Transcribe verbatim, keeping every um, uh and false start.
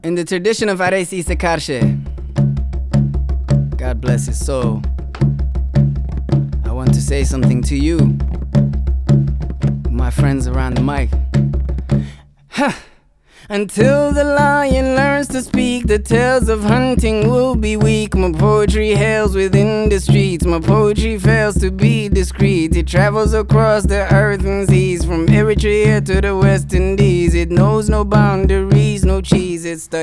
In the tradition of Aresi Sekarshe, God bless his soul, I want to say something to you, my friends around the mic. Ha! Until the lion learns to speak, the tales of hunting will be weak. My poetry hails within the streets, my poetry fails to be discreet. It travels across the earth and seas, from Eritrea to the West Indies. It knows no boundaries, no cheese, it studies